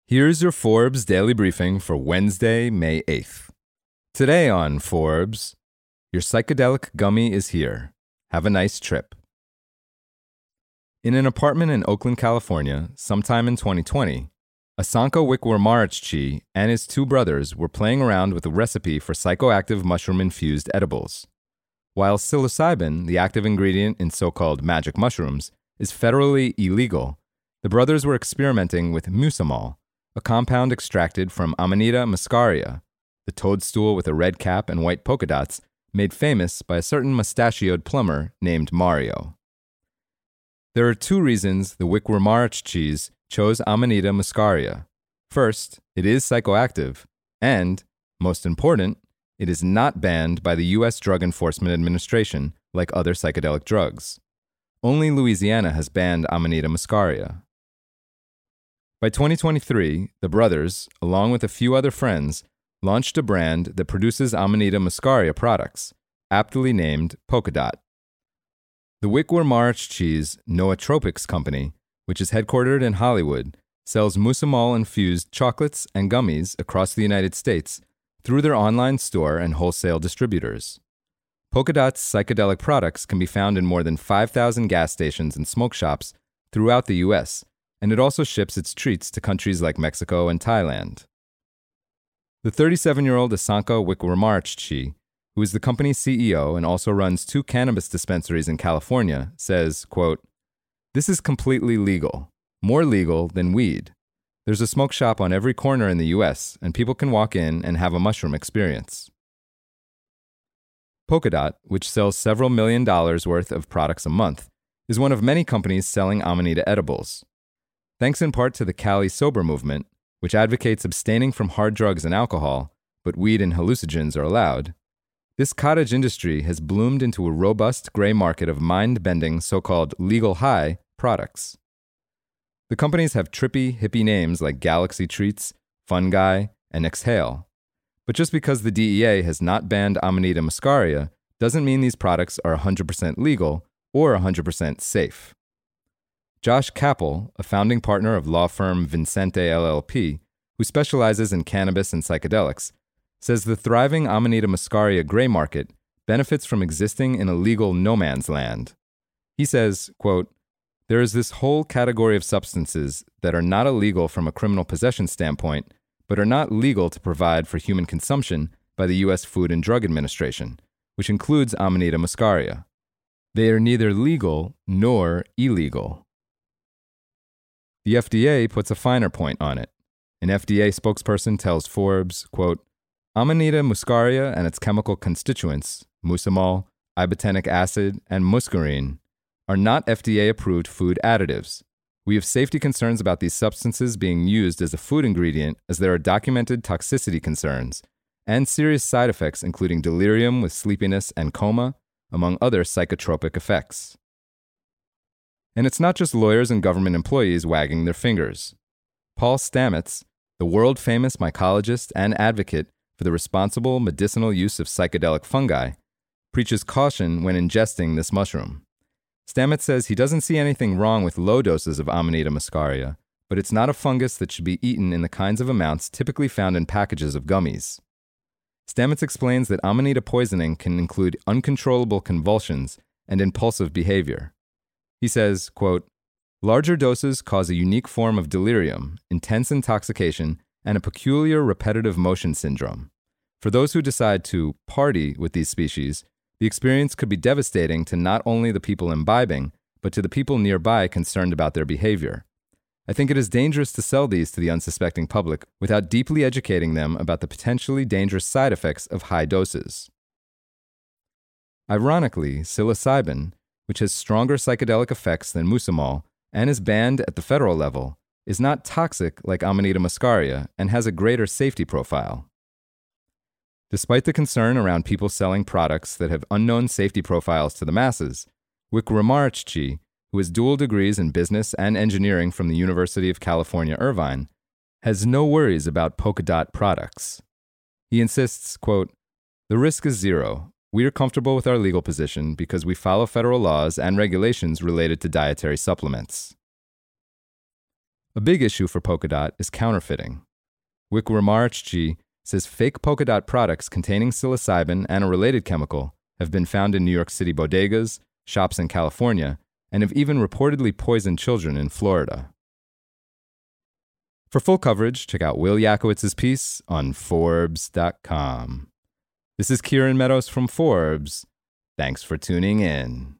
Here's your Forbes Daily Briefing for Wednesday, May 8th. Today on Forbes, your psychedelic gummy is here. Have a nice trip. In an apartment in Oakland, California, sometime in 2020, Asanka Wickramarachchi and his two brothers were playing around with a recipe for psychoactive mushroom-infused edibles. While psilocybin, the active ingredient in so-called magic mushrooms, is federally illegal, the brothers were experimenting with mucimol, a compound extracted from Amanita muscaria, the toadstool with a red cap and white polka dots made famous by a certain mustachioed plumber named Mario. There are two reasons the Wickramarachchis chose Amanita muscaria. First, it is psychoactive, and, most important, it is not banned by the U.S. Drug Enforcement Administration like other psychedelic drugs. Only Louisiana has banned Amanita muscaria. By 2023, the brothers, along with a few other friends, launched a brand that produces Amanita muscaria products, aptly named Polka Dot. The Wickramarachchis Nootropics Company, which is headquartered in Hollywood, sells mucimol-infused chocolates and gummies across the United States through their online store and wholesale distributors. Polka Dot's psychedelic products can be found in more than 5,000 gas stations and smoke shops throughout the U.S., and it also ships its treats to countries like Mexico and Thailand. The 37-year-old Asanka Wickramarachchi, who is the company's CEO and also runs 2 cannabis dispensaries in California, says, quote, "This is completely legal, more legal than weed. There's a smoke shop on every corner in the U.S., and people can walk in and have a mushroom experience." Polka Dot, which sells several $1 million worth of products a month, is one of many companies selling Amanita edibles. Thanks in part to the Cali Sober movement, which advocates abstaining from hard drugs and alcohol, but weed and hallucinogens are allowed, this cottage industry has bloomed into a robust gray market of mind-bending so-called legal high products. The companies have trippy, hippie names like Galaxy Treats, Fun Guy, and Exhale. But just because the DEA has not banned Amanita muscaria doesn't mean these products are 100% legal or 100% safe. Josh Capel, a founding partner of law firm Vincente LLP, who specializes in cannabis and psychedelics, says the thriving Amanita muscaria gray market benefits from existing in a legal no man's land. He says, quote, "There is this whole category of substances that are not illegal from a criminal possession standpoint, but are not legal to provide for human consumption by the U.S. Food and Drug Administration, which includes Amanita muscaria. They are neither legal nor illegal." The FDA puts a finer point on it. An FDA spokesperson tells Forbes, quote, "Amanita muscaria and its chemical constituents, mucimol, ibotenic acid, and muscarine, are not FDA-approved food additives. We have safety concerns about these substances being used as a food ingredient as there are documented toxicity concerns and serious side effects including delirium with sleepiness and coma, among other psychotropic effects." And it's not just lawyers and government employees wagging their fingers. Paul Stamets, the world-famous mycologist and advocate for the responsible medicinal use of psychedelic fungi, preaches caution when ingesting this mushroom. Stamets says he doesn't see anything wrong with low doses of Amanita muscaria, but it's not a fungus that should be eaten in the kinds of amounts typically found in packages of gummies. Stamets explains that Amanita poisoning can include uncontrollable convulsions and impulsive behavior. He says, quote, "Larger doses cause a unique form of delirium, intense intoxication, and a peculiar repetitive motion syndrome. For those who decide to party with these species, the experience could be devastating to not only the people imbibing, but to the people nearby concerned about their behavior. I think it is dangerous to sell these to the unsuspecting public without deeply educating them about the potentially dangerous side effects of high doses." Ironically, psilocybin, which has stronger psychedelic effects than mucimol and is banned at the federal level, is not toxic like Amanita muscaria and has a greater safety profile. Despite the concern around people selling products that have unknown safety profiles to the masses, Wickramarachchi, who has dual degrees in business and engineering from the University of California, Irvine, has no worries about Polka Dot products. He insists, quote, "The risk is zero. We are comfortable with our legal position because we follow federal laws and regulations related to dietary supplements." A big issue for Polkadot is counterfeiting. Wickramarchi says fake Polkadot products containing psilocybin and a related chemical have been found in New York City bodegas, shops in California, and have even reportedly poisoned children in Florida. For full coverage, check out Will Yakowitz's piece on Forbes.com. This is Kieran Meadows from Forbes. Thanks for tuning in.